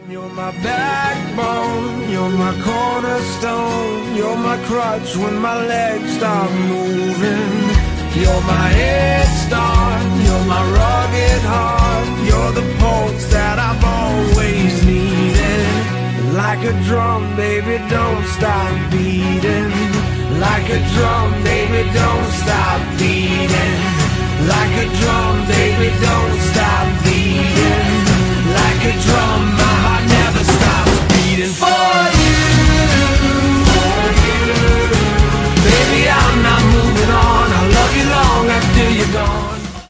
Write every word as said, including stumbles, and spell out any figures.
You're my backbone, you're my cornerstone, you're my crutch when my legs stop moving. You're my head start, you're my rugged heart, you're the pulse that I've always needed. Like a drum, baby, don't stop beating. Like a drum, baby, don't stop beating. Like a drum, baby, don't stop